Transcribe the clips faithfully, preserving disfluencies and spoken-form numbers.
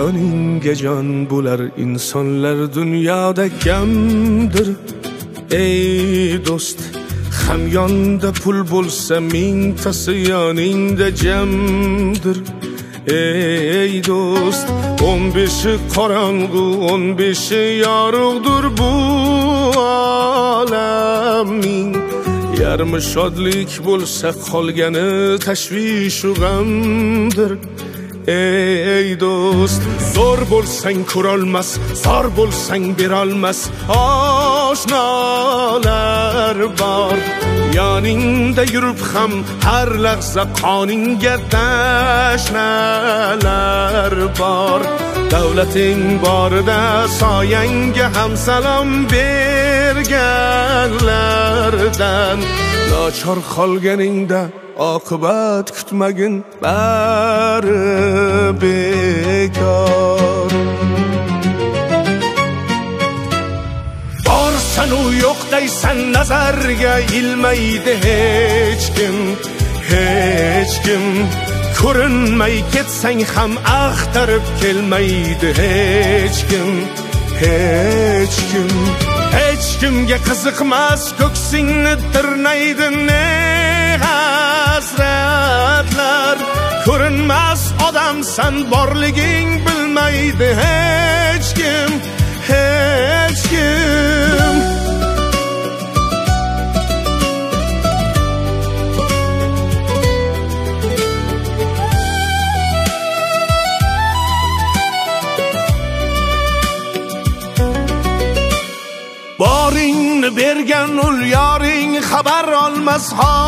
joningga jon bo'lar insonlar dunyoda kamdir. Ey do'st, hamyonda pul bo'lsa mingtasi yoningda jamdir. Ey do'st, o'n beshi qorong'u, o'n beshi yorug'dir bu olamning. Yarmi shodlik bo'lsa qolgani tashvish u g'amdir. Ey do'st, zo'r bo'lsang ko'rolmas, zor bo'lsang berolmas oshnolar bor. Yoningda yurib ham har lahza qoningga tashnalar bor. Davlating borida soyangga ham salom berganlardan. Nochor qolganingda oqibat kutmagin, bari bekor. Borsan u yo'q deysan, nazarga ilmaydi hech kim, hech kim. Ko'rinmay ketsang ham axtarib kelmaydi hech kim, hech kim. Hech kimga qiziqmas, ko'ksingni tirnaydi ne hasratlar. Ko'rinmas odamsan, borliging bilmaydi hech kim, hech kim. Boringni bergan ul yoring xabar olmas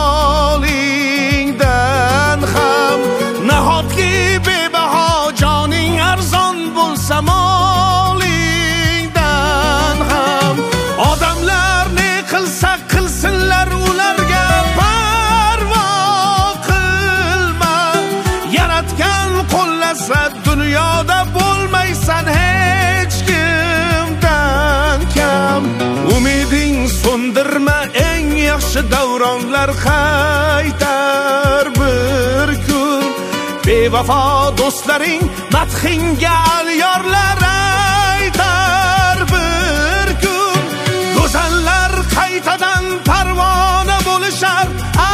holingdan ham. Nahotki bebaho joning arzon bo'lsa molingdan ham. Odamlar ne qilsa qilsinlar, ularga parvo qilma. Yaratgan qo'llasa dunyoda bo'lmaysan hech kimdan kam. Umiding so'ndirma, eng yaxshi davronlar qaytar bir kun. Bevafo do'stlaring madhingga alyorlar aytar bir kun. Go'zallar qaytadan parvona bo'lishar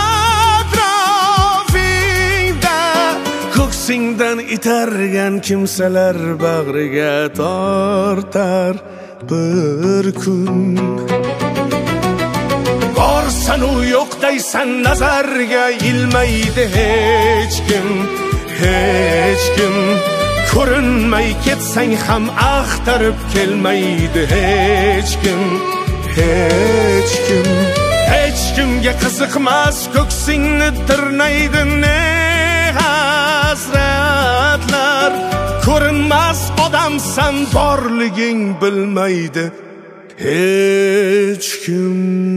atrofingda. Ko'ksingdan itargan kimsalar bag'riga tortar bir kun. Borsan u yo'q deysan, nazarga ilmaydi hech kim, hech kim. Ko'rinmay ketsang ham axtarib kelmaydi hech kim, hech kim. Hech kimga qiziqmas, ko'ksingni tirnaydi ne hasratlar. Ko'rinmas odamsan, borliging bilmaydi hech kim.